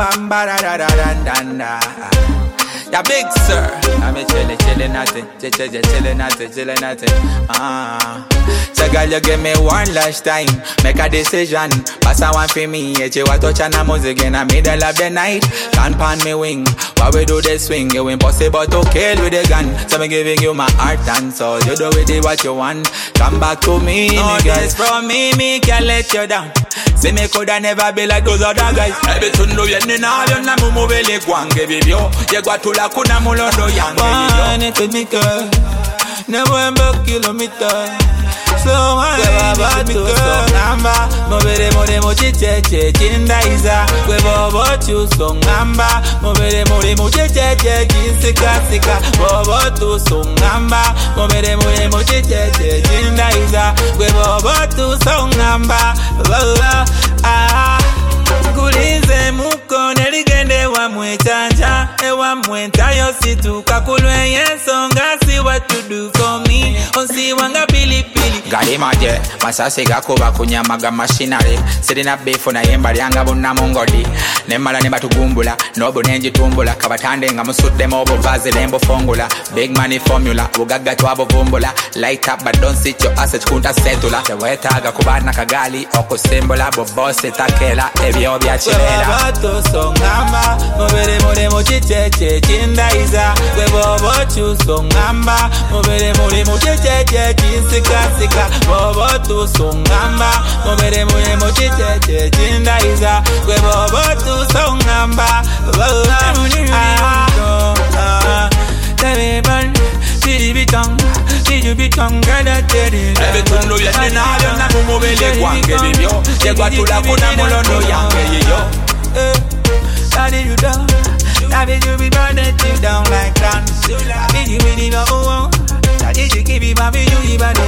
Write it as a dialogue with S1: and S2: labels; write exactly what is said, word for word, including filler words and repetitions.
S1: bam ba da da da da da. Ya big sir, I'm a chillin', chillin' nothing, chillin', chillin' nothing, chillin' nothing. Ah, so girl, you give me one last time, make a decision. Pass a one for me, yeah, you want touch on the music in the middle of the night. Can't pan me wing, while we do the swing, you impossible to kill with a gun. So I'm giving you my heart and soul, you do with it what you want. Come back to me, no this from me, me can't let you down. See me coulda never be like those other guys. Every tundo yeni na yo na mumu vele kwange bibyo. Ye gwa tula kuna mulondo yange yo.
S2: Wine it with me girl, never ember kilometer. Slow wine it with me girl.
S1: Namba, mobere more mo chiche che chindaiza. Kwe bobo tu song namba, mobere more mo chiche che chinsika sika. Bobo tu song namba, mobere more mo chiche che chindaiza. Kwe bobo tu song namba. Ah, kulize muko neligende wa mwechanja ewa mwenta yositu kakulwe yensonga see what you do for me onsi wanga pili pili gali maje masase gakoba kunyamaga machinery sirina beefo na yemba lyanga bonna mongodi nemala ne batugumbula nobo nenji tumbula kabatande nga musudde mobo vaze lembo fongula big money formula ugaga twabo vumbula light up but don't sit your asset kunta setula tewetaga kubana kagali okusembola bo boss takela ebyo bya chimela
S2: bato songamba mobere more mo chicheche chindaiza kwe bobo chu songamba mobere more mo chicheche chinsika sika bobo tu songamba mobere more mo chicheche chindaiza kwe bobo tu songamba ah tell man did you become did you become girl that did it
S1: every tundo yene na yo na mumu vele kwange bibyo ye gwa tula kuna mulondo yange yo.
S2: Eh, how did you down? How did you be burning you down like that? How did you really know? How did you keep it, baby? You even